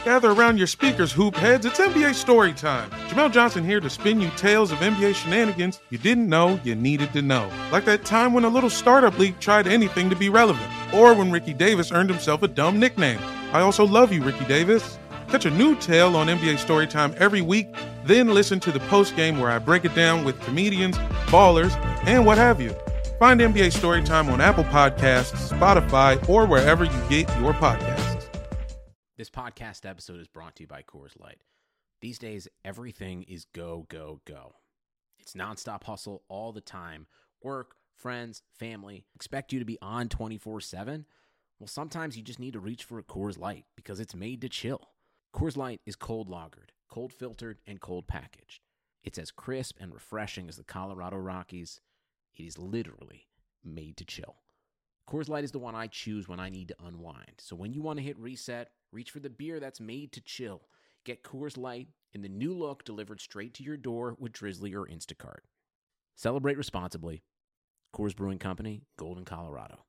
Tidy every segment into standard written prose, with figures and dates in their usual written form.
Gather around your speakers, hoop heads. It's NBA story time. Jamel Johnson here to spin you tales of NBA shenanigans you didn't know you needed to know. Like that time when a little startup league tried anything to be relevant. Or when Ricky Davis earned himself a dumb nickname. I also love you, Ricky Davis. Catch a new tale on NBA Storytime every week, then listen to the postgame where I break it down with comedians, ballers, and what have you. Find NBA Storytime on Apple Podcasts, Spotify, or wherever you get your podcasts. This podcast episode is brought to you by Coors Light. These days, everything is go, go, go. It's nonstop hustle all the time. Work, friends, family, expect you to be on 24/7. Well, sometimes you just need to reach for a Coors Light because it's made to chill. Coors Light is cold lagered, cold filtered, and cold packaged. It's as crisp and refreshing as the Colorado Rockies. It is literally made to chill. Coors Light is the one I choose when I need to unwind. So when you want to hit reset, reach for the beer that's made to chill. Get Coors Light in the new look delivered straight to your door with Drizzly or Instacart. Celebrate responsibly. Coors Brewing Company, Golden, Colorado.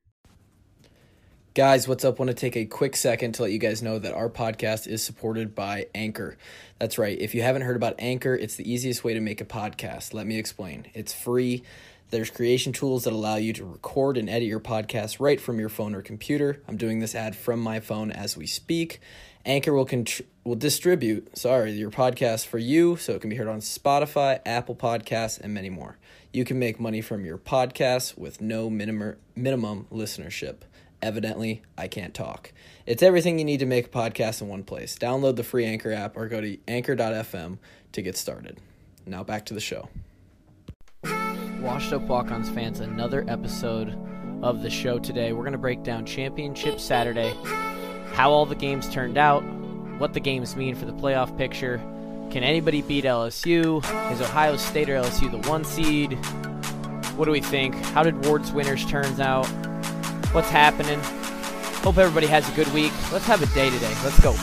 Guys, what's up? Want to take a quick second to let you guys know that our podcast is supported by Anchor. That's right. If you haven't heard about Anchor, it's the easiest way to make a podcast. Let me explain. It's free. There's creation tools that allow you to record and edit your podcast right from your phone or computer. I'm doing this ad from my phone as we speak. Anchor will distribute your podcast for you, so it can be heard on Spotify, Apple Podcasts, and many more. You can make money from your podcast with no minimum listenership. Evidently, I can't talk. It's everything you need to make a podcast in one place. Download the free Anchor app or go to anchor.fm to get started. Now back to the show. Washed Up Walk-Ons fans, another episode of the show today. We're going to break down Championship Saturday, how all the games turned out, what the games mean for the playoff picture. Can anybody beat LSU? Is Ohio State or LSU the 1 seed? What do we think? How did Ward's winners turns out? What's happening? Hope everybody has a good week. Let's have a day today. Let's go.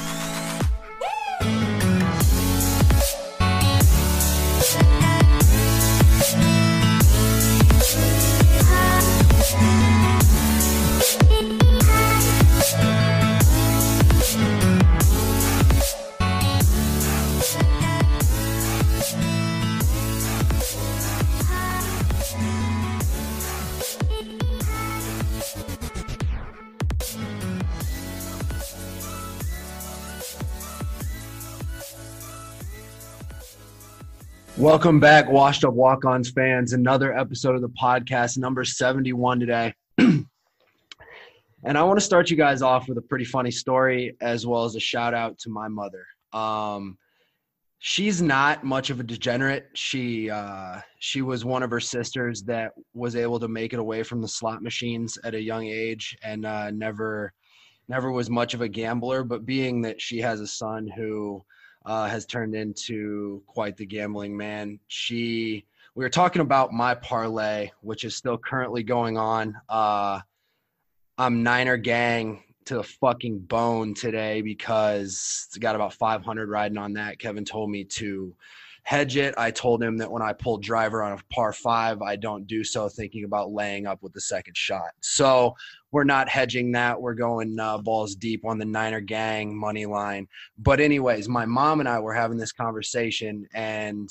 Welcome back, Washed Up Walk-Ons fans. Another episode of the podcast, number 71 today. And I want to start you guys off with a pretty funny story as well as a shout out to my mother. She's not much of a degenerate. She was one of her sisters that was able to make it away from the slot machines at a young age and never was much of a gambler. But being that she has a son who has turned into quite the gambling man. We were talking about my parlay, which is still currently going on. I'm Niner gang to the fucking bone today because it's got about 500 riding on that. Kevin told me to hedge it. I told him that when I pull driver on a par 5, I don't do so thinking about laying up with the second shot. So we're not hedging that. We're going balls deep on the Niner gang money line. But anyways, my mom and I were having this conversation, and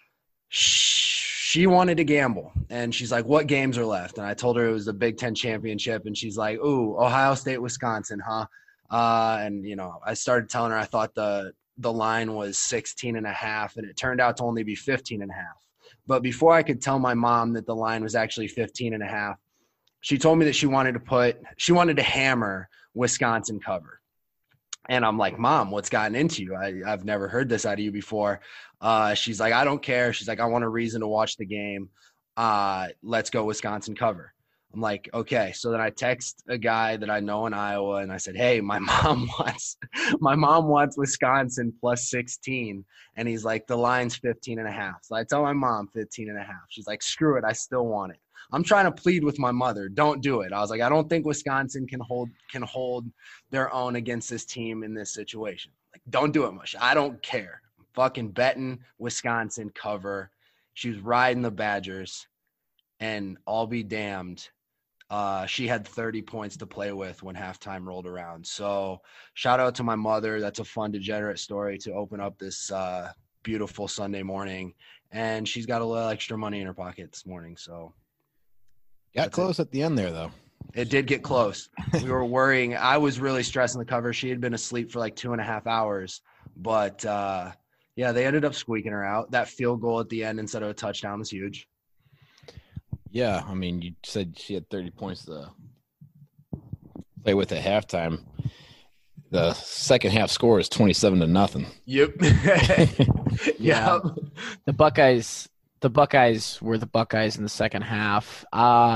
she wanted to gamble. And she's like, what games are left? And I told her it was the Big Ten championship. And she's like, ooh, Ohio State, Wisconsin, huh? And, I started telling her I thought the line was 16.5, and it turned out to only be 15.5. But before I could tell my mom that the line was actually 15.5, she told me that she wanted to hammer Wisconsin cover. And I'm like, Mom, what's gotten into you? I've never heard this out of you before. She's like, I don't care. She's like, I want a reason to watch the game. Let's go Wisconsin cover. I'm like, okay. So then I text a guy that I know in Iowa, and I said, hey, my mom wants Wisconsin plus 16. And he's like, the line's 15.5. So I tell my mom 15.5. She's like, screw it. I still want it. I'm trying to plead with my mother. Don't do it. I was like, I don't think Wisconsin can hold their own against this team in this situation. Like, don't do it, Mush. I don't care. I'm fucking betting Wisconsin cover. She was riding the Badgers, and I'll be damned. she had 30 points to play with when halftime rolled around. So shout out to my mother. That's a fun degenerate story to open up this beautiful Sunday morning. And she's got a little extra money in her pocket this morning. So got close at the end there, though. It did get close. We were worrying. I was really stressing the cover. She had been asleep for like 2.5 hours. But, yeah, they ended up squeaking her out. That field goal at the end instead of a touchdown was huge. Yeah, I mean, you said she had 30 points to play with at halftime. The second half score is 27-0. Yep. Yeah. The Buckeyes were the Buckeyes in the second half.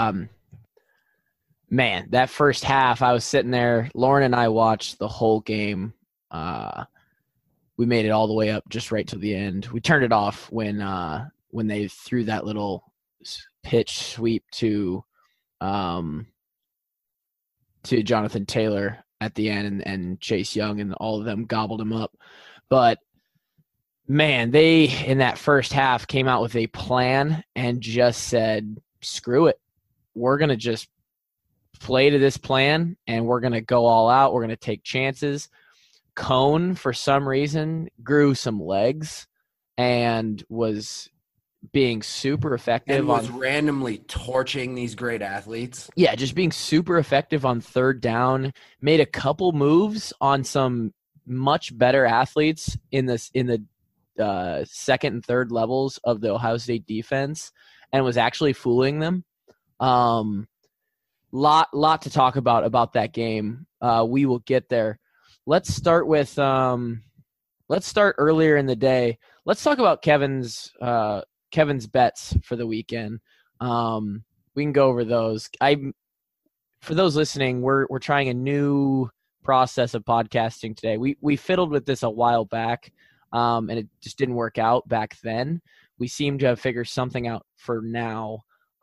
Man, that first half, I was sitting there. Lauren and I watched the whole game. We made it all the way up just right to the end. We turned it off when they threw that little pitch sweep to Jonathan Taylor at the end, and Chase Young and all of them gobbled him up. But man, they in that first half came out with a plan and just said, screw it. We're going to just play to this plan and we're going to go all out. We're going to take chances. Cone, for some reason, grew some legs and was being super effective. And was randomly torching these great athletes. Yeah, just being super effective on third down. Made a couple moves on some much better athletes in the second and third levels of the Ohio State defense, and was actually fooling them. Lot to talk about that game. We will get there. Let's start earlier in the day. Let's talk about Kevin's bets for the weekend. We can go over those. For those listening, we're trying a new process of podcasting today. We fiddled with this a while back, and it just didn't work out back then. We seem to have figured something out for now.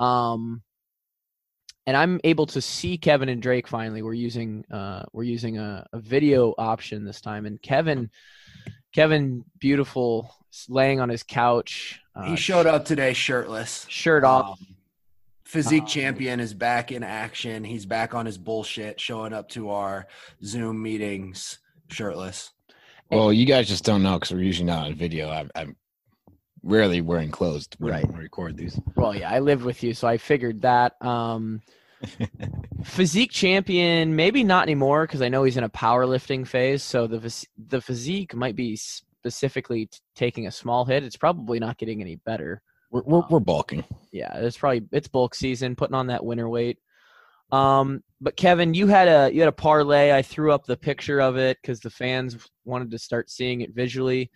And I'm able to see Kevin and Drake finally. We're using a video option this time, and Kevin, beautiful, laying on his couch. He showed up today shirtless. Shirt off. Physique champion is back in action. He's back on his bullshit, showing up to our Zoom meetings shirtless. Well, you guys just don't know because we're usually not on video. I'm rarely wearing clothes when we record these. Well, yeah, I lived with you, so I figured that. Physique champion, maybe not anymore because I know he's in a powerlifting phase. So the physique might be specifically taking a small hit. It's probably not getting any better. We're bulking. Yeah, it's bulk season, putting on that winter weight. But Kevin, you had a parlay. I threw up the picture of it because the fans wanted to start seeing it visually.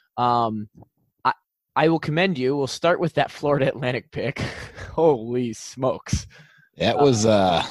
I will commend you. We'll start with that Florida Atlantic pick. Holy smokes. That was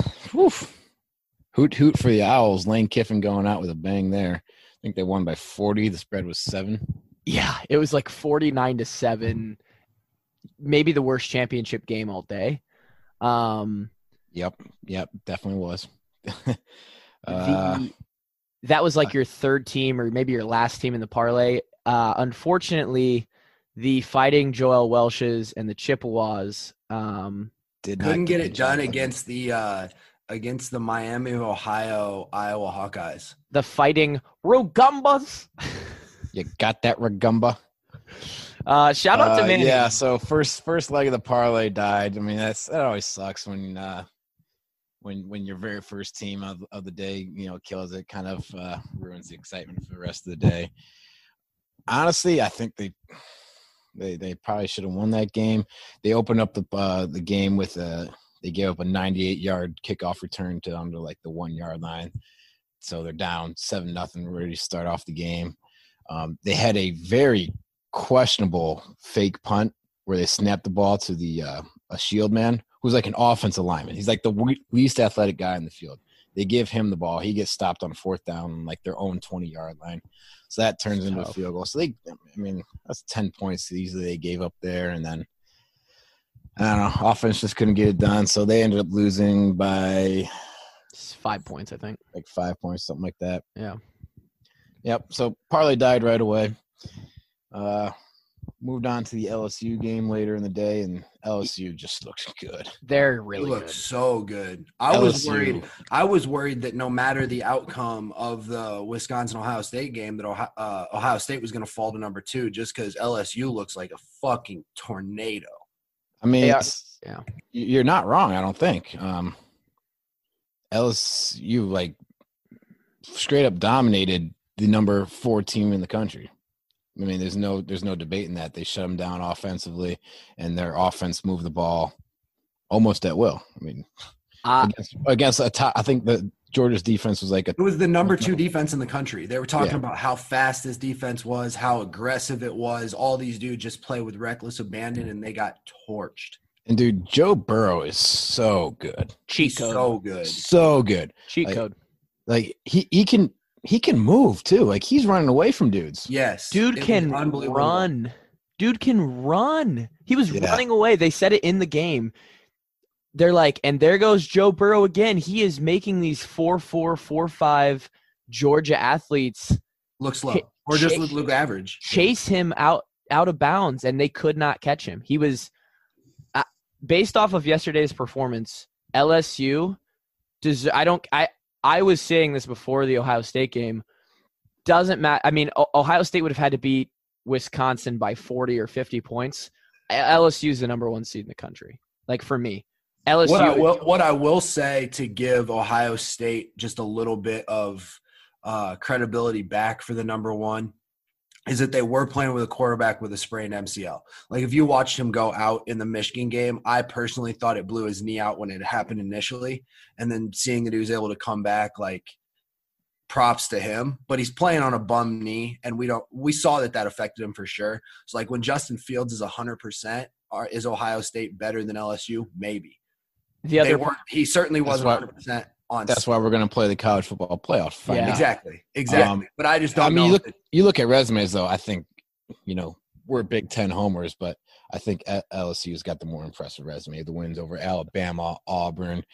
hoot for the Owls. Lane Kiffin going out with a bang there. I think they won by 40. The spread was 7. Yeah, it was like 49-7. Maybe the worst championship game all day. Yep, definitely was. That was like your third team or maybe your last team in the parlay. Unfortunately, the Fighting Joel Welshes and the Chippewas couldn't get it done against the Miami, Ohio, Iowa Hawkeyes. The Fighting Rogumbas. You got that, Ragumba? Shout out to Manny. Yeah, so first leg of the parlay died. I mean, that always sucks when your very first team of the day, kills it, kind of ruins the excitement for the rest of the day. Honestly, I think they probably should have won that game. They opened up the game with they gave up a 98-yard kickoff return to under like the 1-yard line, so they're down 7-0, ready to start off the game. They had a very questionable fake punt where they snapped the ball to a shield man who's like an offensive lineman. He's like the least athletic guy in the field. They give him the ball. He gets stopped on 4th down on like their own 20-yard line. So that turns into a field goal. So that's 10 points easily they gave up there. And then, I don't know, offense just couldn't get it done. So they ended up losing by 5 points, I think. Like 5 points, something like that. Yeah. Yep. So parlay died right away. moved on to the LSU game later in the day, and LSU just looks good. They're It really looked good. so good. I was LSU. worried that no matter the outcome of the Wisconsin-Ohio State game, that Ohio State was going to fall to number 2 just because LSU looks like a fucking tornado. I mean, They are- yeah. you're not wrong. I don't think LSU like straight up dominated the number 4 team in the country. I mean, there's no debating that. They shut them down offensively, and their offense moved the ball almost at will. I mean, against a top, I think the Georgia's defense was like It was the number 2 defense in the country. They were talking Yeah. about how fast this defense was, how aggressive it was. All these dudes just play with reckless abandon, and they got torched. and dude, Joe Burrow is so good, Cheat He's code. so good. so good. Cheat like- code. Like he can move too. Like he's running away from dudes. Yes. Dude it was can unbelievable. run. Dude can run. He was Yeah. running away. They said it in the game. They're like, and there goes Joe Burrow again. He is making these 4.4, 4.5 Georgia athletes Look slow. Or just look average. chase him out of bounds, and they could not catch him. He was based off of yesterday's performance. LSU does. I was saying this before the Ohio State game. Doesn't matter. I mean, Ohio State would have had to beat Wisconsin by 40 or 50 points. LSU is the number 1 seed in the country. Like for me, LSU. What I will say to give Ohio State just a little bit of credibility back for the number 1 is that they were playing with a quarterback with a sprained MCL. Like if you watched him go out in the Michigan game, I personally thought it blew his knee out when it happened initially. And then seeing that he was able to come back, like props to him, but he's playing on a bum knee, and we saw that affected him for sure. So like when Justin Fields is 100%, is Ohio State better than LSU? Maybe. He certainly wasn't 100% on. That's why we're going to play the college football playoff final. Yeah. Exactly. But I just don't I mean, know. you look at resumes though. I think we're Big Ten homers, but I think LSU's got the more impressive resume. The wins over Alabama, Auburn,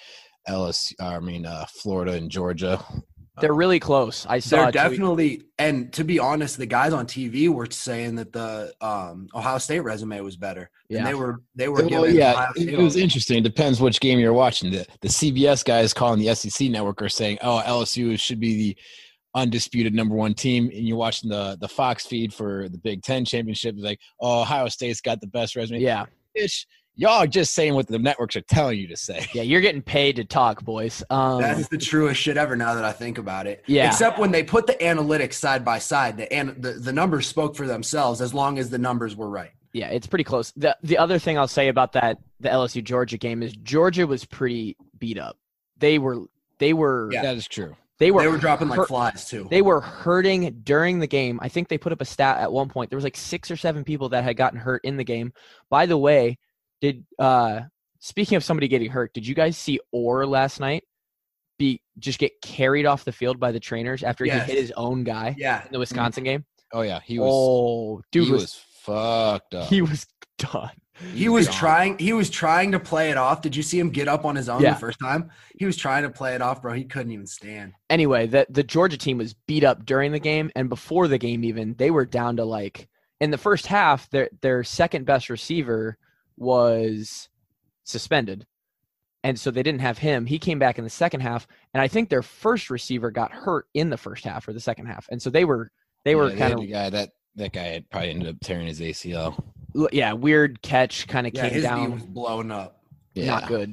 Florida, and Georgia. They're really close. I saw. They're definitely, and to be honest, the guys on TV were saying that the Ohio State resume was better. Yeah. And they were Well, giving yeah, Ohio State it was interesting. It depends which game you're watching. The CBS guys calling the SEC network are saying, "Oh, LSU should be the undisputed number 1 team," and you're watching the Fox feed for the Big Ten championship. It's like, "Oh, Ohio State's got the best resume." Yeah. Y'all are just saying what the networks are telling you to say. Yeah, you're getting paid to talk, boys. That's the truest shit ever now that I think about it. Yeah. Except when they put the analytics side by side, the numbers spoke for themselves as long as the numbers were right. Yeah, it's pretty close. The other thing I'll say about the LSU Georgia game is Georgia was pretty beat up. They were Yeah. That is true. They were dropping like flies too. They were hurting during the game. I think they put up a stat at one point. There was like 6 or 7 people that had gotten hurt in the game. By the way, speaking of somebody getting hurt, did you guys see Orr last night just get carried off the field by the trainers after he hit his own guy in the Wisconsin game? Oh yeah, he was. Dude he was fucked up. He was done. He was trying to play it off. Did you see him get up on his own the first time? He was trying to play it off, bro. He couldn't even stand. Anyway, the Georgia team was beat up during the game, and before the game even, they were down to like in the first half, their second best receiver was suspended. And so they didn't have him. He came back in the second half, and I think their first receiver got hurt in the first half or the second half. And so they were kind of that guy had probably ended up tearing his ACL. Yeah, weird catch kind of came his down. knee was blowing up. Yeah. Not good.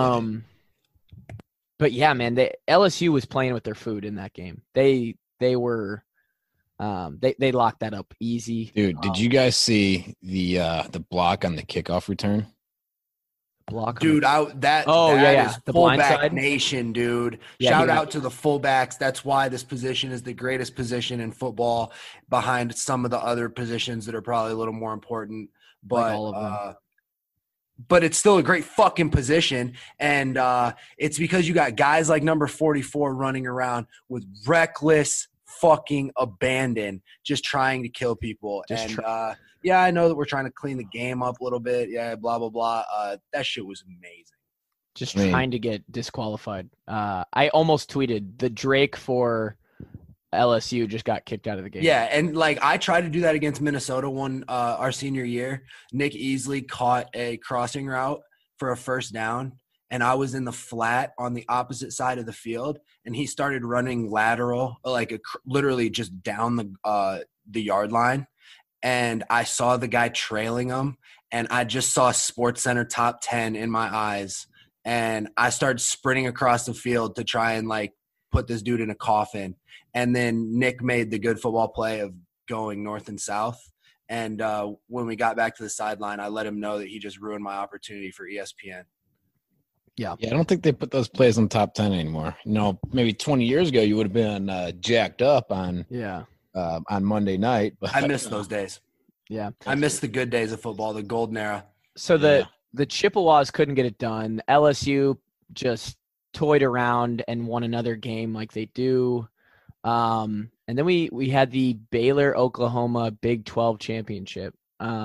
But yeah, man, LSU was playing with their food in that game. They were they locked that up easy. Dude, did you guys see the block on the kickoff return? Block, dude. That is the fullback blindside nation, dude. Yeah, Shout out to the fullbacks. That's why this position is the greatest position in football, behind some of the other positions that are probably a little more important. But Like all of them. But it's still a great fucking position, and it's because you got guys like number 44 running around with reckless fucking abandon, just trying to kill people. Yeah, I know that we're trying to clean the game up a little bit. Yeah, blah, blah, blah. That shit was amazing. Just trying to get disqualified. I almost tweeted the Drake for LSU just got kicked out of the game. Yeah, and like I tried to do that against Minnesota our senior year. Nick Easley caught a crossing route for a first down, and I was in the flat on the opposite side of the field, and he started running lateral, like literally just down the yard line, and I saw the guy trailing him, and I just saw SportsCenter top 10 in my eyes, and I started sprinting across the field to try and like put this dude in a coffin. And then Nick made the good football play of going north and south. And when we got back to the sideline, I let him know that he just ruined my opportunity for ESPN. Yeah, I don't think they put those plays on top 10 anymore. Maybe 20 years ago you would have been jacked up on Monday night. But I miss those days. Yeah. I miss the good days of football, the golden era. So the Chippewas couldn't get it done. LSU just toyed around and won another game like they do. And then we had the Baylor-Oklahoma Big 12 championship,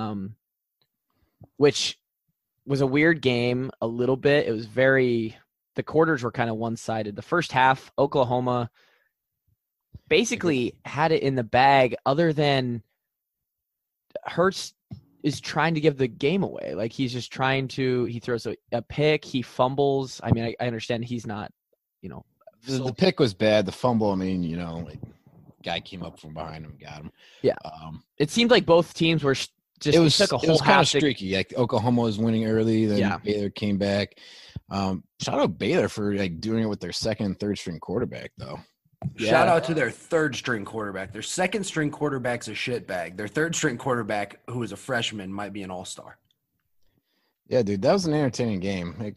which was a weird game a little bit. It was the quarters were kind of one-sided. The first half, Oklahoma basically had it in the bag other than Hurts is trying to give the game away. Like he throws a pick, he fumbles. I mean, I understand he's not, the pick was bad. The fumble, guy came up from behind him, got him. Yeah. It seemed like both teams were took a whole half kind of streaky. Like Oklahoma was winning early, then Baylor came back. Shout out Baylor for like doing it with their second and third string quarterback though. Yeah. Shout out to their third string quarterback. Their second string quarterback's a shitbag. Their third string quarterback, who is a freshman, might be an all-star. Yeah, dude, that was an entertaining game.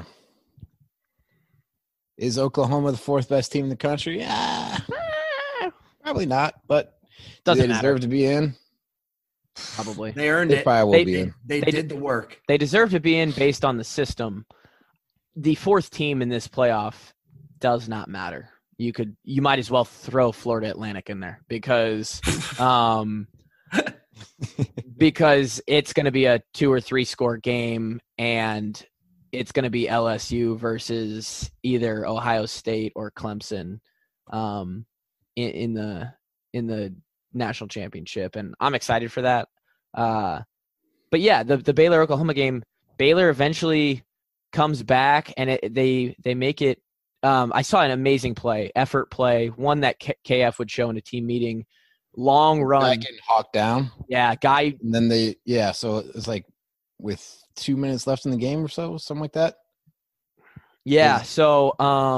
Is Oklahoma the fourth best team in the country? Yeah, probably not, but doesn't they deserve to be in? Probably. They earned it. They probably will be in. They did the work. They deserve to be in based on the system. The fourth team in this playoff does not matter. You might as well throw Florida Atlantic in there because because it's going to be a 2 or 3 score game and it's going to be LSU versus either Ohio State or Clemson in the national championship, and I'm excited for that. But yeah, the Baylor Oklahoma game, Baylor eventually comes back and they make it. I saw an amazing effort play, one that KF would show in a team meeting. Long run, getting hawked down. Yeah, guy. And then so it's like with 2 minutes left in the game or so, something like that. Yeah. So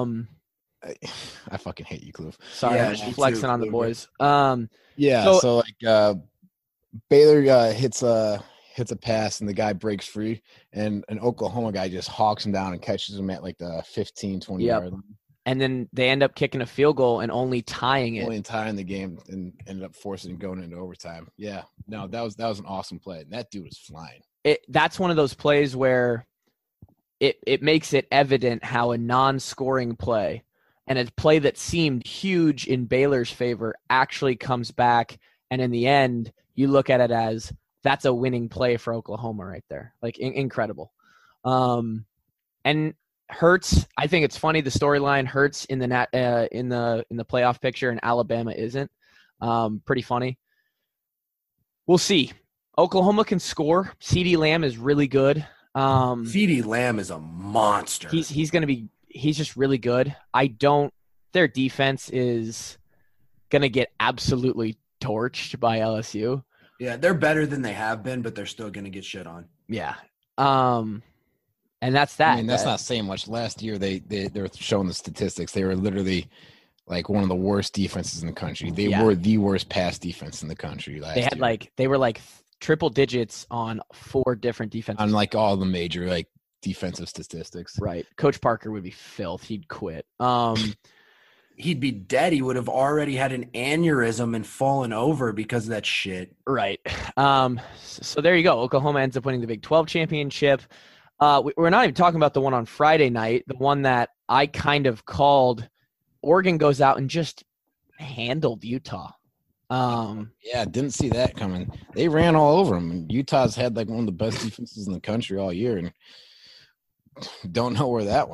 I fucking hate you, Kloof. Sorry, I'm just flexing on the boys. So Baylor hits a pass and the guy breaks free, and an Oklahoma guy just hawks him down and catches him at like the 15-20 yard line. And then they end up kicking a field goal and only tying it. Only tying the game and ended up forcing going into overtime. Yeah. No, that was an awesome play. And that dude was flying. That's one of those plays where it makes it evident how a non-scoring play and a play that seemed huge in Baylor's favor actually comes back. And in the end, you look at it as that's a winning play for Oklahoma right there. Like incredible. And Hurts, I think it's funny, the storyline Hurts in the playoff picture and Alabama isn't. Pretty funny. We'll see. Oklahoma can score. CeeDee Lamb is really good. CeeDee Lamb is a monster. He's just really good. Their defense is going to get absolutely torched by LSU. Yeah, they're better than they have been, but they're still going to get shit on. Yeah. And that's that. I mean, that's not saying much. Last year, they were showing the statistics. They were literally like one of the worst defenses in the country. They were the worst pass defense in the country last year. They were like triple digits on 4 different defenses. On like all the major like defensive statistics. Right. Coach Parker would be filth. He'd quit. He'd be dead. He would have already had an aneurysm and fallen over because of that shit. Right. So there you go. Oklahoma ends up winning the Big 12 championship. We're not even talking about the one on Friday night, the one that I kind of called. Oregon goes out and just handled Utah. Yeah, didn't see that coming. They ran all over them. Utah's had like one of the best defenses in the country all year, and don't know where that went.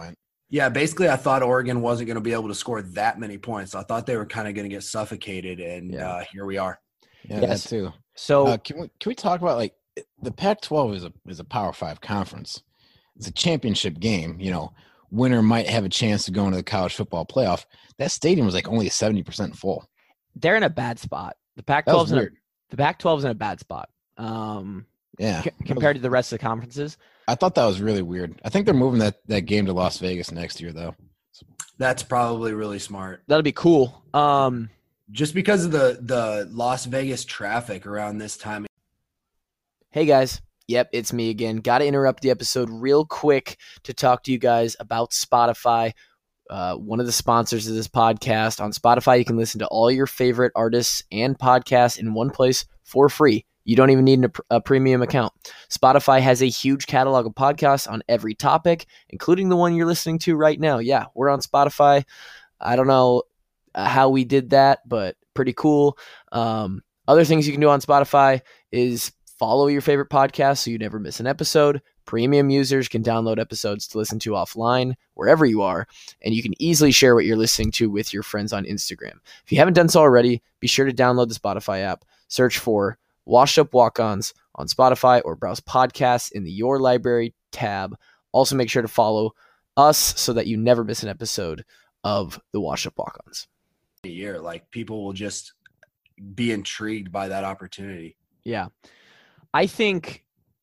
Yeah, basically, I thought Oregon wasn't going to be able to score that many points. I thought they were kind of going to get suffocated, and here we are. Yeah, Yes. that too. So can we talk about like the Pac-12 is a Power 5 conference. It's a championship game. You know, winner might have a chance to go into the college football playoff. That stadium was like only 70% full. they're in a bad spot. The That was Pac-12's in a, weird. the Pac-12's in a bad spot. Yeah, Compared to the rest of the conferences. I thought that was really weird. I think they're moving that game to Las Vegas next year, though. That's probably really smart. That'll be cool. Just because of the Las Vegas traffic around this time. Hey guys, yep, it's me again. Got to interrupt the episode real quick to talk to you guys about Spotify, one of the sponsors of this podcast. On Spotify, you can listen to all your favorite artists and podcasts in one place for free. You don't even need a premium account. Spotify has a huge catalog of podcasts on every topic, including the one you're listening to right now. Yeah, we're on Spotify. I don't know how we did that, but pretty cool. Other things you can do on Spotify is follow your favorite podcast so you never miss an episode. Premium users can download episodes to listen to offline wherever you are, and you can easily share what you're listening to with your friends on Instagram. If you haven't done so already, be sure to download the Spotify app, search for Washed Up Walk-Ons on Spotify, or browse podcasts in the Your Library tab. Also make sure to follow us so that you never miss an episode of the Washed Up Walk-Ons. A year, like people will just be intrigued by that opportunity. Yeah. I think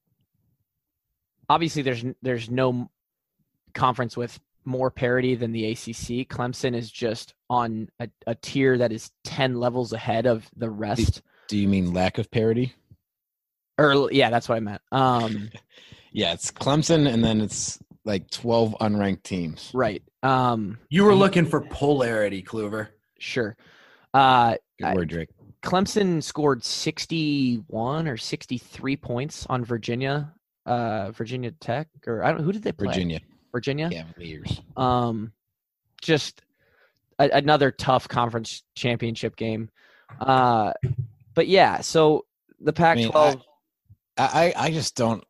obviously there's no conference with more parity than the ACC. Clemson is just on a tier that is 10 levels ahead of the rest. Do you mean lack of parity? Yeah, that's what I meant. Yeah, it's Clemson, and then it's like 12 unranked teams. Right. You were looking for polarity, Kluver. Sure. Good word, Drake. Clemson scored 61 or 63 points on Virginia Tech, or I don't know, who did they play? Virginia. Cavaliers. Just another tough conference championship game. But yeah, so the Pac-12. I just don't.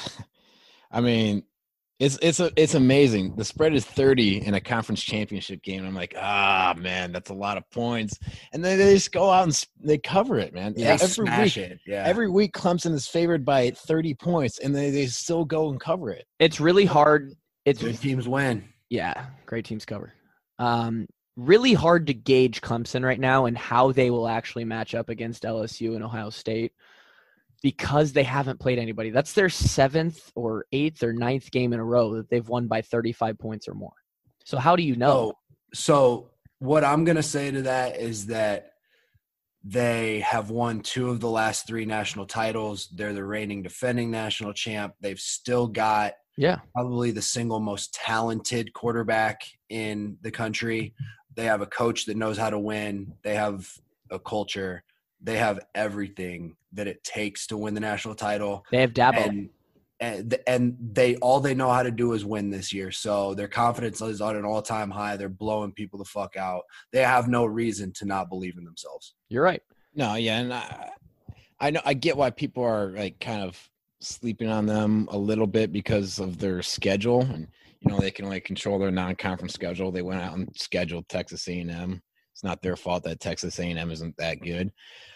I mean, it's amazing. The spread is 30 in a conference championship game. I'm like, man, that's a lot of points. And then they just go out and they cover it, man. Yeah, every week Clemson is favored by 30 points, and they still go and cover it. It's really hard. Good teams win. Yeah, great teams cover. Really hard to gauge Clemson right now and how they will actually match up against LSU and Ohio State because they haven't played anybody. That's their 7th or 8th or 9th game in a row that they've won by 35 points or more. So how do you know? So what I'm going to say to that is that they have won 2 of the last 3 national titles. They're the reigning defending national champ. They've still got probably the single most talented quarterback in the country. They have a coach that knows how to win. They have a culture. They have everything that it takes to win the national title. They have Dabo. And they know how to do is win this year. So their confidence is on an all-time high. They're blowing people the fuck out. They have no reason to not believe in themselves. You're right. No, yeah, and I know I get why people are like kind of sleeping on them a little bit because of their schedule, and they can only control their non-conference schedule. They went out and scheduled Texas A&M. It's not their fault that Texas A&M isn't that good.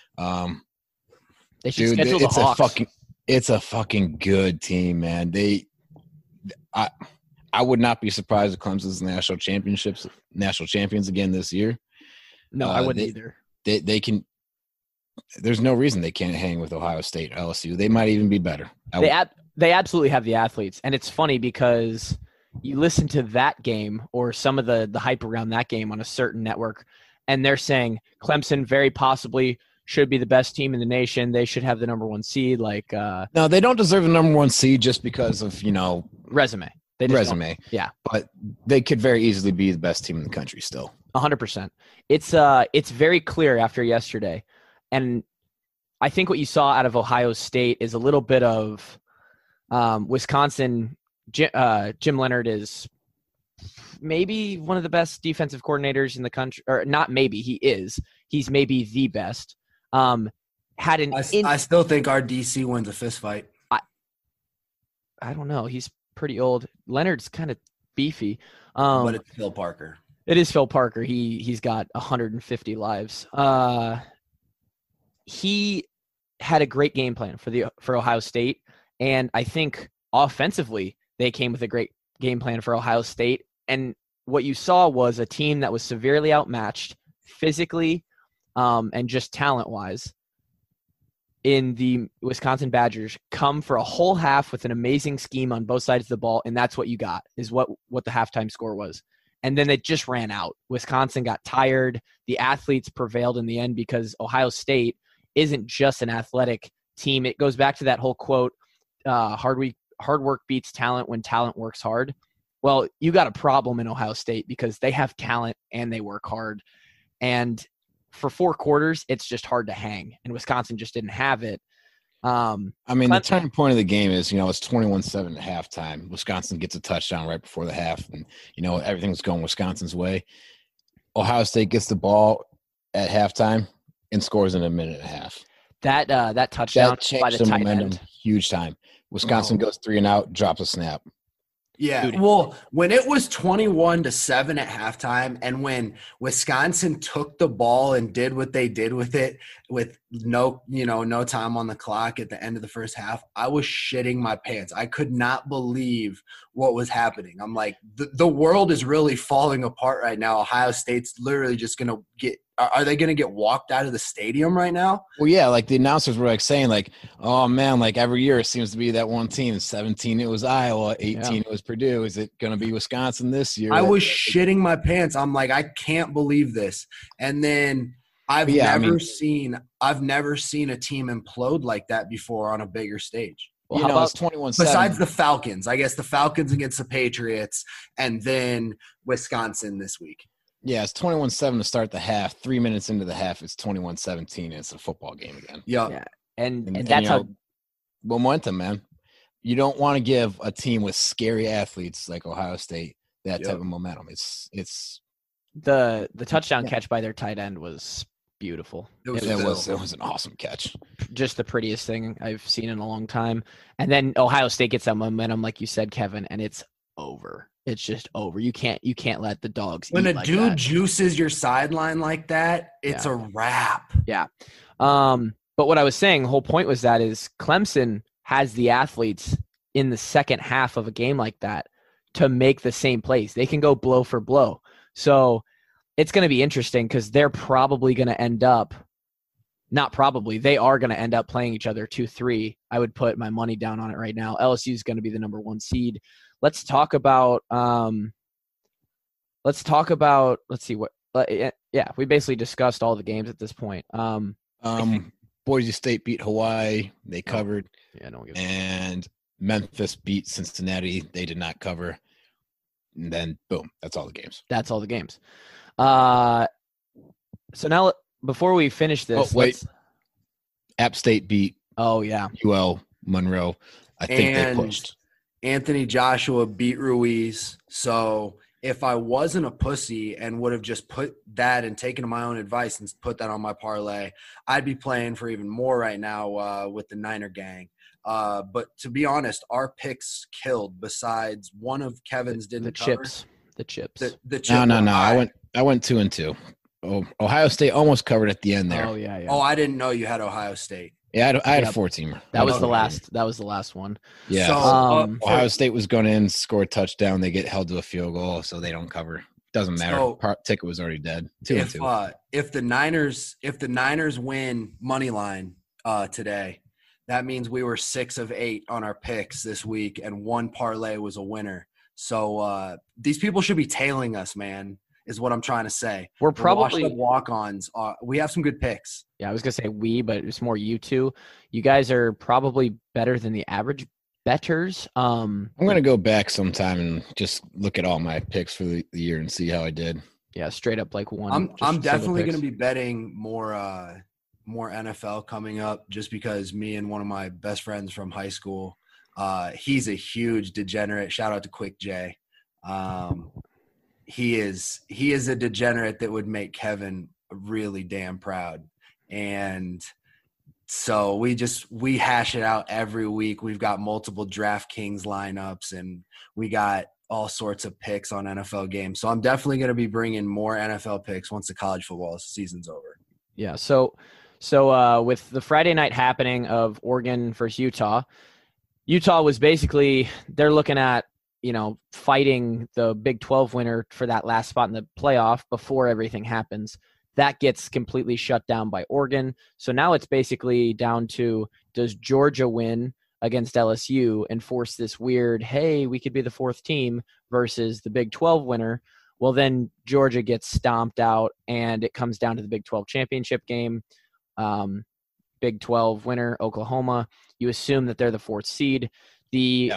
They should schedule the Hawks. It's a fucking good team, man. I would not be surprised if Clemson's national champions again this year. No, I wouldn't either. They can. There's no reason they can't hang with Ohio State, LSU. They might even be better. They absolutely have the athletes, and it's funny because you listen to that game or some of the hype around that game on a certain network, and they're saying Clemson very possibly should be the best team in the nation. They should have the number 1 seed. No, they don't deserve the number 1 seed just because of resume. They just resume. don't. Yeah, but they could very easily be the best team in the country still. 100%. It's very clear after yesterday, and I think what you saw out of Ohio State is a little bit of Wisconsin. Jim Leonard is maybe one of the best defensive coordinators in the country, or not maybe, he is. He's maybe the best. I still think our DC wins a fist fight. I don't know. He's pretty old. Leonard's kind of beefy. But it's Phil Parker. It is Phil Parker. He's got 150 lives. He had a great game plan for Ohio State, and I think offensively they came with a great game plan for Ohio State. And what you saw was a team that was severely outmatched physically and just talent-wise. In the Wisconsin Badgers come for a whole half with an amazing scheme on both sides of the ball, and that's what you got, is what the halftime score was. And then it just ran out. Wisconsin got tired. The athletes prevailed in the end because Ohio State isn't just an athletic team. It goes back to that whole quote, hard work beats talent when talent works hard. Well, you got a problem in Ohio State because they have talent and they work hard. And for 4 quarters, it's just hard to hang. And Wisconsin just didn't have it. The turning point of the game is, it's 21-7 at halftime. Wisconsin gets a touchdown right before the half, and, everything's going Wisconsin's way. Ohio State gets the ball at halftime and scores in a minute and a half. That touchdown that changed by the the tight momentum end. huge time. Wisconsin goes 3 and out, drops a snap. Yeah, Dude. well, when it was 21-7 at halftime, and when Wisconsin took the ball and did what they did with it, with no time on the clock at the end of the first half, I was shitting my pants. I could not believe what was happening. I'm like, the world is really falling apart right now. Ohio State's literally just going to get – are they going to get walked out of the stadium right now? Well, yeah, like the announcers were saying oh, man, every year it seems to be that one team. 17, it was Iowa. 18, it was Purdue. Is it going to be Wisconsin this year? I was shitting my pants. I'm like, I can't believe this. And then I've never seen a team implode like that before on a bigger stage. Well, how about it's 21-7. Besides the Falcons, I guess the Falcons against the Patriots, and then Wisconsin this week. Yeah, it's 21-7 to start the half. 3 minutes into the half, it's 21-17. It's a football game again. Yeah. And that's how momentum, man. You don't want to give a team with scary athletes like Ohio State that type of momentum. It's the touchdown catch by their tight end was beautiful. It was an awesome catch. Just the prettiest thing I've seen in a long time. And then Ohio State gets that momentum, like you said, Kevin, and it's over. It's just over. You can't let the dogs when eat a like dude that. Juices your sideline like that, it's a wrap. Yeah. But what I was saying, the whole point was that is Clemson has the athletes in the second half of a game like that to make the same plays. They can go blow for blow. So it's going to be interesting because they're probably going to end up – not probably. They are going to end up playing each other 2-3. I would put my money down on it right now. LSU is going to be the number 1 seed. Let's talk about let's see what we basically discussed all the games at this point. Boise State beat Hawaii, they covered. Yeah, no one gives and Memphis beat Cincinnati, they did not cover. And then boom, that's all the games. That's all the games. So now before we finish this, App State beat UL Monroe. I think they pushed. Anthony Joshua beat Ruiz. So if I wasn't a pussy and would have just put that and taken my own advice and put that on my parlay, I'd be playing for even more right now with the Niner gang. But to be honest, our picks killed. Besides one of Kevin's didn't cover. The chips. The chip. No. I went 2-2. Oh, Ohio State almost covered at the end there. Oh yeah. Oh, I didn't know you had Ohio State. Yeah, I had a 4-teamer. That was the last. That was the last one. Yeah. So, Ohio State was going in, score a touchdown. They get held to a field goal, so they don't cover. Doesn't matter. So, ticket was already dead. 2-2. If the Niners win money line today, that means we were 6 of 8 on our picks this week, and one parlay was a winner. So these people should be tailing us, man. Is what I'm trying to say. We're probably walk-ons. We have some good picks. Yeah, I was gonna say we, but it's more you two. You guys are probably better than the average bettors. I'm gonna go back sometime and just look at all my picks for the year and see how I did. Yeah, straight up like one. I'm definitely gonna be betting more NFL coming up, just because me and one of my best friends from high school, he's a huge degenerate. Shout out to Quick J. He is a degenerate that would make Kevin really damn proud. And so we hash it out every week. We've got multiple DraftKings lineups, and we got all sorts of picks on NFL games. So I'm definitely going to be bringing more NFL picks once the college football season's over. Yeah. So with the Friday night happening of Oregon versus Utah was basically, they're looking at, fighting the Big 12 winner for that last spot in the playoff before everything happens. That gets completely shut down by Oregon. So now it's basically down to, does Georgia win against LSU and force this weird, hey, we could be the fourth team, versus the Big 12 winner? Well, then Georgia gets stomped out, and it comes down to the Big 12 championship game. Big 12 winner, Oklahoma. You assume that they're the fourth seed. I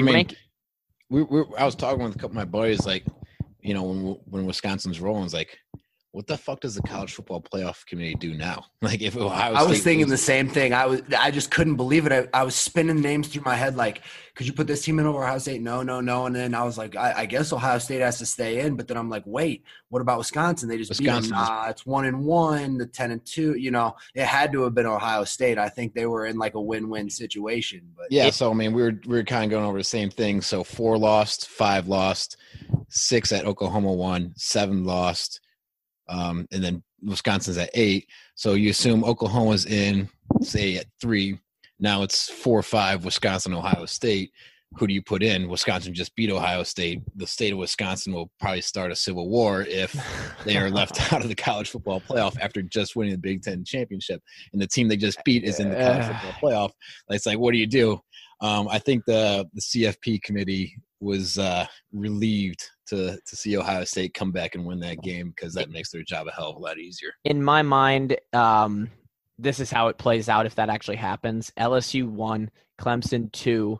was talking with a couple of my buddies, like, when Wisconsin's rolling, it's like, what the fuck does the college football playoff committee do now? Like, if Ohio State, I was thinking the same thing. I just couldn't believe it. I was spinning names through my head, like, could you put this team in over Ohio State? No. And then I was like, I guess Ohio State has to stay in. But then I'm like, wait, what about Wisconsin? They just beat them. It's 1-1, the 10-2. It had to have been Ohio State. I think they were in like a win-win situation. But yeah, so I mean, we were kind of going over the same thing. So 4 lost, 5 lost, 6 at Oklahoma won, 7 lost. And then Wisconsin's at 8. So you assume Oklahoma's in, say, at 3. Now it's 4-5, Wisconsin, Ohio State. Who do you put in? Wisconsin just beat Ohio State. The state of Wisconsin will probably start a civil war if they are left out of the college football playoff after just winning the Big Ten championship. And the team they just beat is in the college football playoff. It's like, what do you do? I think the CFP committee was relieved to see Ohio State come back and win that game, because that makes their job a hell of a lot easier. In my mind, this is how it plays out if that actually happens. LSU 1, Clemson 2,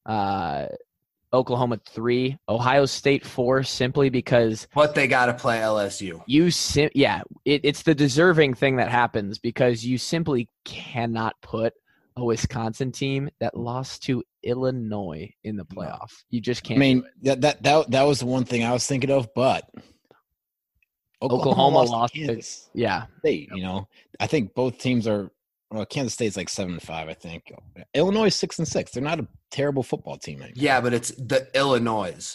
Oklahoma 3, Ohio State 4, simply because – But they got to play LSU. It's the deserving thing that happens, because you simply cannot put a Wisconsin team that lost to Illinois in the playoff. You just can't. I mean, that was the one thing I was thinking of, but Oklahoma lost to Kansas State. I think both teams are. Well, Kansas State's like 7-5. I think Illinois is 6-6. They're not a terrible football team anymore. Yeah, but it's the Illinois.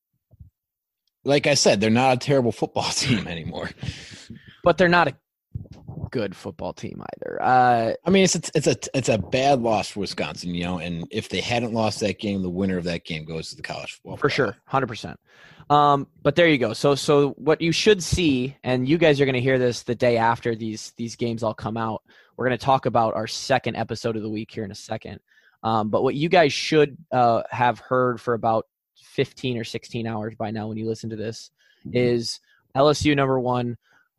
Like I said, they're not a terrible football team anymore. But they're not a good football team either. I mean, it's a bad loss for Wisconsin, and if they hadn't lost that game, the winner of that game goes to the college football for sure, 100%. But there you go. So what you should see, and you guys are going to hear this the day after these games all come out. We're going to talk about our second episode of the week here in a second. But what you guys should have heard for about 15 or 16 hours by now when you listen to this is LSU number 1,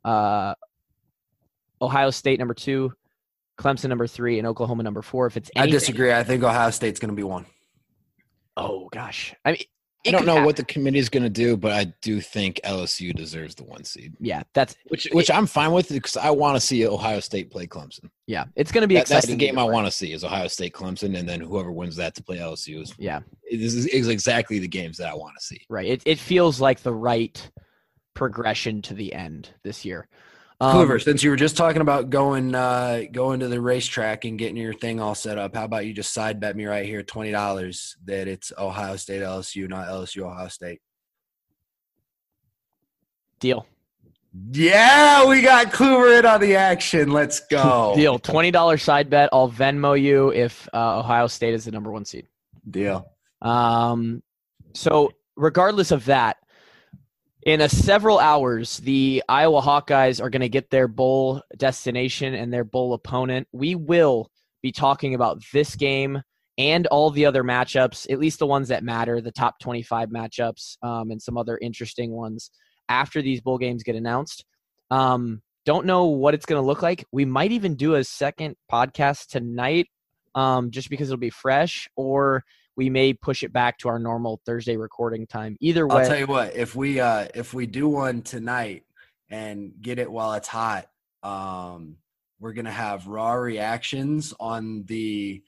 Ohio State number 2, Clemson number 3, and Oklahoma number 4. If it's anything, I disagree. I think Ohio State's going to be 1. Oh gosh, I mean, I don't know what the committee is going to do, but I do think LSU deserves the 1 seed. Yeah, that's which I'm fine with, because I want to see Ohio State play Clemson. Yeah, it's going to be exciting. That's the game I want to see, is Ohio State Clemson, and then whoever wins that to play LSU is. Yeah, this is exactly the games that I want to see. Right. It feels like the right progression to the end this year. Coover, since you were just talking about going to the racetrack and getting your thing all set up, how about you just side bet me right here $20 that it's Ohio State LSU, not LSU Ohio State? Deal. Yeah, we got Coover in on the action. Let's go. Deal. $20 side bet. I'll Venmo you if Ohio State is the number 1 seed. Deal. So regardless of that, in several hours, the Iowa Hawkeyes are going to get their bowl destination and their bowl opponent. We will be talking about this game and all the other matchups, at least the ones that matter, the top 25 matchups, and some other interesting ones after these bowl games get announced. Don't know what it's going to look like. We might even do a second podcast tonight just because it'll be fresh, or we may push it back to our normal Thursday recording time. Either way, I'll tell you what, if we do one tonight and get it while it's hot, we're gonna have raw reactions on the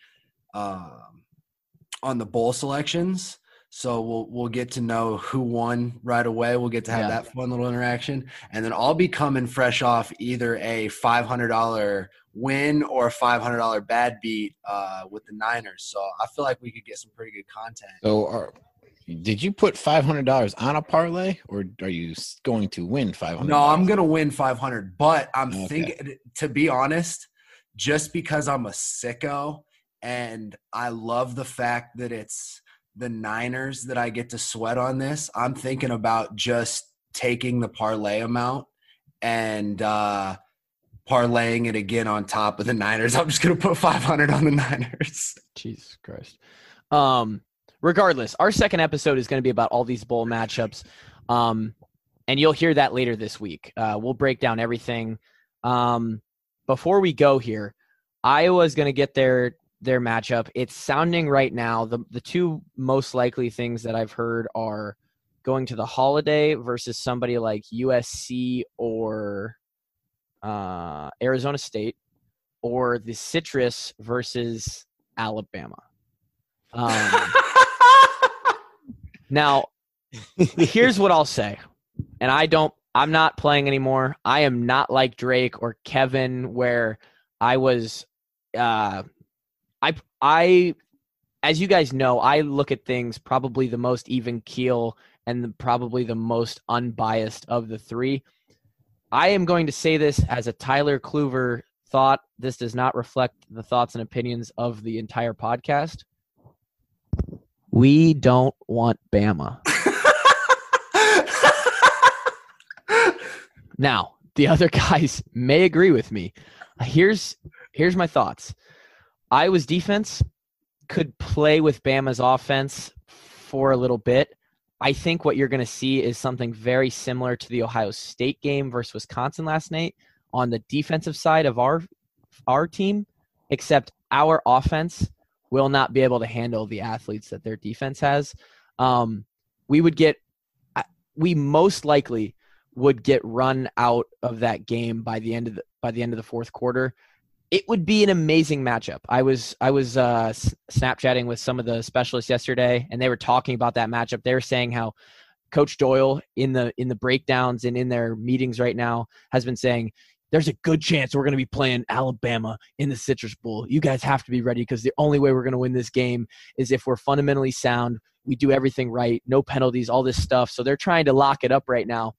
bowl selections. So we'll get to know who won right away. We'll get to have that fun little interaction, and then I'll be coming fresh off either a $500 win or a $500 bad beat with the Niners. So I feel like we could get some pretty good content. So Did you put $500 on a parlay, or are you going to win $500? No, I'm gonna win 500, but I'm Okay. thinking, to be honest, just because I'm a sicko and I love the fact that it's the Niners that I get to sweat on this, I'm thinking about just taking the parlay amount and parlaying it again on top of the Niners. I'm just gonna put 500 on the Niners. Jesus Christ. Regardless, our second episode is going to be about all these bowl matchups. And you'll hear that later this week. We'll break down everything. Before we go here, Iowa's going to get their matchup. It's sounding right now, the two most likely things that I've heard are going to the Holiday versus somebody like USC or Arizona State, or the Citrus versus Alabama. Now, here's what I'll say. And I'm not playing anymore. I am not like Drake or Kevin, where I was, as you guys know, I look at things probably the most even keel and probably the most unbiased of the three. I am going to say this as a Tyler Kluver thought. This does not reflect the thoughts and opinions of the entire podcast. We don't want Bama. Now, the other guys may agree with me. Here's my thoughts. Iowa's defense could play with Bama's offense for a little bit. I think what you're going to see is something very similar to the Ohio State game versus Wisconsin last night on the defensive side of our team, except our offense will not be able to handle the athletes that their defense has. We most likely would get run out of that game by the end of the fourth quarter. It would be an amazing matchup. I was Snapchatting with some of the specialists yesterday, and they were talking about that matchup. They were saying how Coach Doyle in the breakdowns and in their meetings right now has been saying, there's a good chance we're going to be playing Alabama in the Citrus Bowl. You guys have to be ready, because the only way we're going to win this game is if we're fundamentally sound, we do everything right, no penalties, all this stuff. So they're trying to lock it up right now.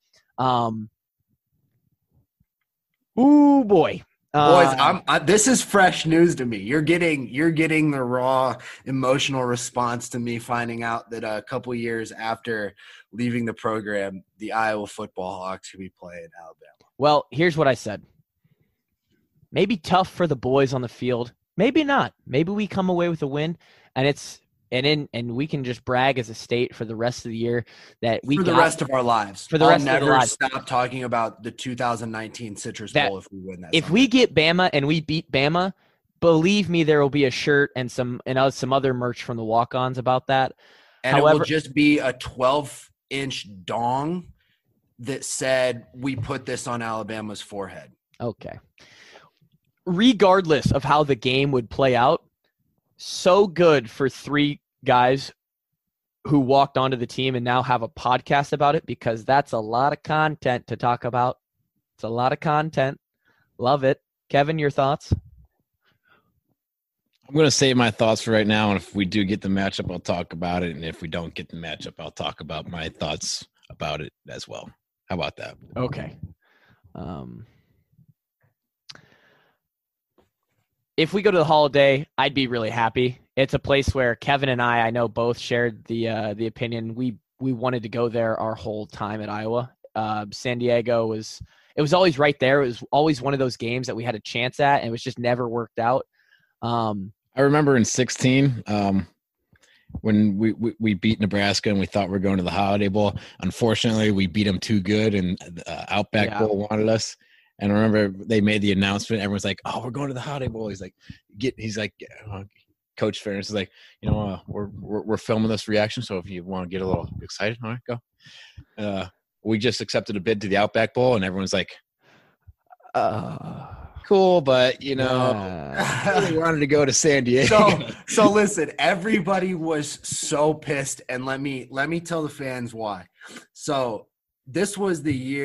Ooh, boy. Boys, this is fresh news to me. You're getting the raw emotional response to me finding out that a couple years after leaving the program, the Iowa football Hawks could be playing Alabama. Well, here's what I said. Maybe tough for the boys on the field. Maybe not. Maybe we come away with a win, and we can just brag as a state for the rest of the year that we for the rest of our lives. For the rest of our lives. Stop talking about the 2019 Citrus Bowl if we win that. If we get Bama and we beat Bama, believe me, there will be a shirt and some other merch from the walk-ons about that. And however, it will just be a 12-inch dong that said, we put this on Alabama's forehead. Okay. Regardless of how the game would play out, so good for three guys who walked onto the team and now have a podcast about it, because that's a lot of content to talk about. It's a lot of content. Love it. Kevin, your thoughts? I'm going to save my thoughts for right now, and if we do get the matchup, I'll talk about it, and if we don't get the matchup, I'll talk about my thoughts about it as well. How about that? Okay. If we go to the Holiday, I'd be really happy. It's a place where Kevin and I know both shared the opinion. We wanted to go there our whole time at Iowa. San Diego was always right there. It was always one of those games that we had a chance at, and it was just never worked out. I remember in 2016, when we beat Nebraska and we thought we were going to the Holiday Bowl. Unfortunately, we beat them too good, and the Outback Bowl wanted us. And I remember they made the announcement. Everyone's like, "Oh, we're going to the Holiday Bowl." He's like, Coach Ferentz is like, we're filming this reaction, so if you want to get a little excited, all right, go. We just accepted a bid to the Outback Bowl, and everyone's like, cool, but I really wanted to go to San Diego. So listen, everybody was so pissed, and let me tell the fans why. So this was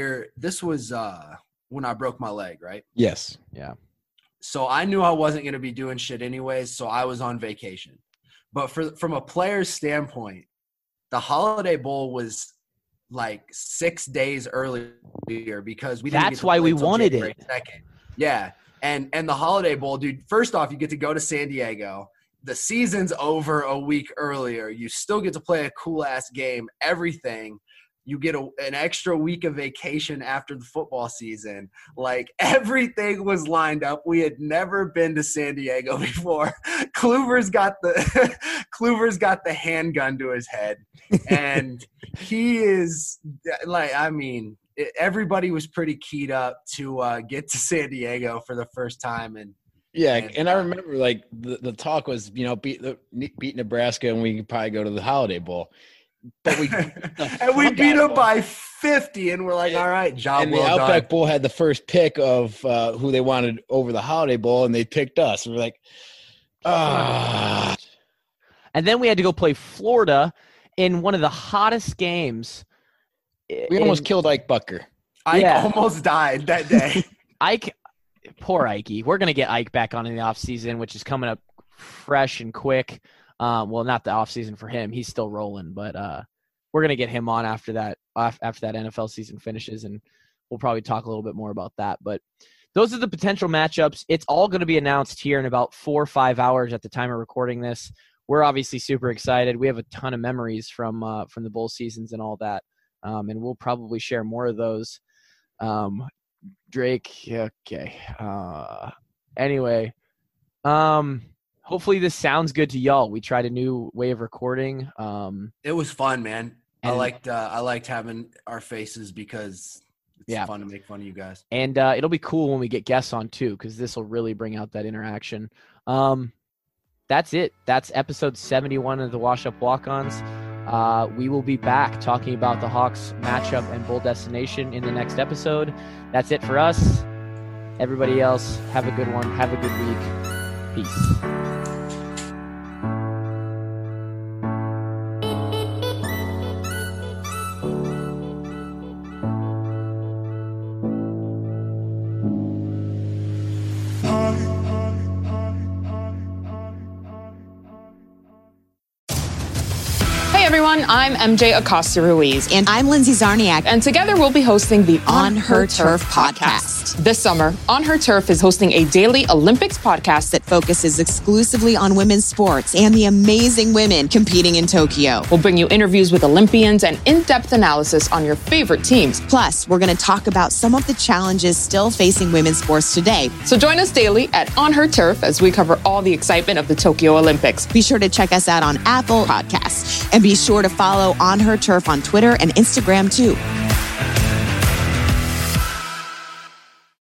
when I broke my leg, right? Yes. Yeah. So I knew I wasn't going to be doing shit anyways, so I was on vacation. But from a player's standpoint, The Holiday Bowl was like 6 days earlier because we didn't That's why we wanted it. 2nd. Yeah. And the Holiday Bowl, dude, first off, you get to go to San Diego. The season's over a week earlier. You still get to play a cool-ass game, everything. You get an extra week of vacation after the football season. Like, everything was lined up. We had never been to San Diego before. Kluver's got the handgun to his head. And he is, like, I mean, everybody was pretty keyed up to get to San Diego for the first time. And I remember, like, the talk was, you know, beat Nebraska and we could probably go to the Holiday Bowl. But we beat them by 50, and we're like, all right, job and well done. And the Outback Bowl had the first pick of who they wanted over the Holiday Bowl, and they picked us. And we're like, ah. And then we had to go play Florida in one of the hottest games. We almost killed Ike Bucker. Ike almost died that day. Poor Ikey. We're going to get Ike back on in the offseason, which is coming up fresh and quick. Well, not the offseason for him. He's still rolling, but we're going to get him on after that NFL season finishes, and we'll probably talk a little bit more about that. But those are the potential matchups. It's all going to be announced here in about 4 or 5 hours at the time of recording this. We're obviously super excited. We have a ton of memories from the bowl seasons and all that, and we'll probably share more of those. Drake, okay. Anyway, hopefully this sounds good to y'all. We tried a new way of recording. It was fun, man. I liked having our faces because it's fun to make fun of you guys. And it'll be cool when we get guests on too, because this will really bring out that interaction. That's it. That's episode 71 of the Wash Up Walk-Ons. We will be back talking about the Hawks matchup and bowl destination in the next episode. That's it for us. Everybody else, have a good one. Have a good week. Peace. Everyone, I'm MJ Acosta Ruiz. And I'm Lindsay Zarniak. And together we'll be hosting the On Her Turf podcast. This summer, On Her Turf is hosting a daily Olympics podcast that focuses exclusively on women's sports and the amazing women competing in Tokyo. We'll bring you interviews with Olympians and in-depth analysis on your favorite teams. Plus, we're going to talk about some of the challenges still facing women's sports today. So join us daily at On Her Turf as we cover all the excitement of the Tokyo Olympics. Be sure to check us out on Apple Podcasts and be sure to follow On Her Turf on Twitter and Instagram too.